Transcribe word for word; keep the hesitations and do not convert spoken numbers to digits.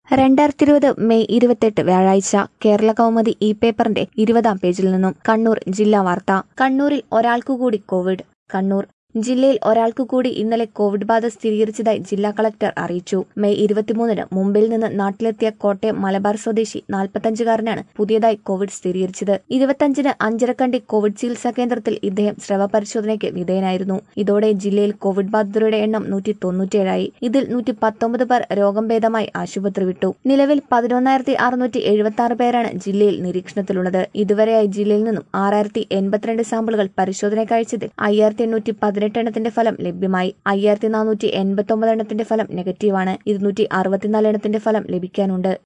രണ്ടായിരത്തി ഇരുപത് മെയ് ഇരുപത്തെട്ട് വ്യാഴാഴ്ച കേരള കൗമുദി ഇ പേപ്പറിന്റെ ഇരുപതാം പേജിൽ നിന്നും കണ്ണൂർ ജില്ലാ വാർത്ത. കണ്ണൂരിൽ ഒരാൾക്കുകൂടി കോവിഡ്. കണ്ണൂർ ജില്ലയിൽ ഒരാൾക്കു കൂടി ഇന്നലെ കോവിഡ് ബാധ സ്ഥിരീകരിച്ചതായി ജില്ലാ കളക്ടർ അറിയിച്ചു. മെയ് ഇരുപത്തിമൂന്നിന് മുംബൈയിൽ നിന്ന് നാട്ടിലെത്തിയ കോട്ടയം മലബാർ സ്വദേശി നാൽപ്പത്തഞ്ചുകാരനാണ് പുതിയതായി കോവിഡ് സ്ഥിരീകരിച്ചത്. ഇരുപത്തിയഞ്ചിന് അഞ്ചരക്കണ്ടി കോവിഡ് ചികിത്സാ കേന്ദ്രത്തിൽ ഇദ്ദേഹം സ്രവ പരിശോധനയ്ക്ക് വിധേയനായിരുന്നു. ഇതോടെ ജില്ലയിൽ കോവിഡ് ബാധിതരുടെ എണ്ണം നൂറ്റി തൊണ്ണൂറ്റിയേഴായി. ഇതിൽ നൂറ്റി പത്തൊമ്പത് പേർ രോഗം ഭേദമായി ആശുപത്രി വിട്ടു. നിലവിൽ പതിനൊന്നായിരത്തി അറുന്നൂറ്റി എഴുപത്തി ആറ് പേരാണ് ജില്ലയിൽ നിരീക്ഷണത്തിലുള്ളത്. ഇതുവരെയായി ജില്ലയിൽ നിന്നും ആറായിരത്തി എൺപത്തിരണ്ട് സാമ്പിളുകൾ പരിശോധനയ്ക്ക് അയച്ചതിൽ അയ്യായിരത്തി എണ്ണൂറ്റി പതിനെട്ട് എണ്ണത്തിന്റെ ഫലം ലഭ്യമായി. അയ്യായിരത്തി നാനൂറ്റി എൺപത്തി ഒമ്പത് എണ്ണത്തിന്റെ ഫലം നെഗറ്റീവാണ്. ഇരുന്നൂറ്റി അറുപത്തിനാല് എണ്ണത്തിന്റെ ഫലം ലഭിക്കാനുണ്ട്.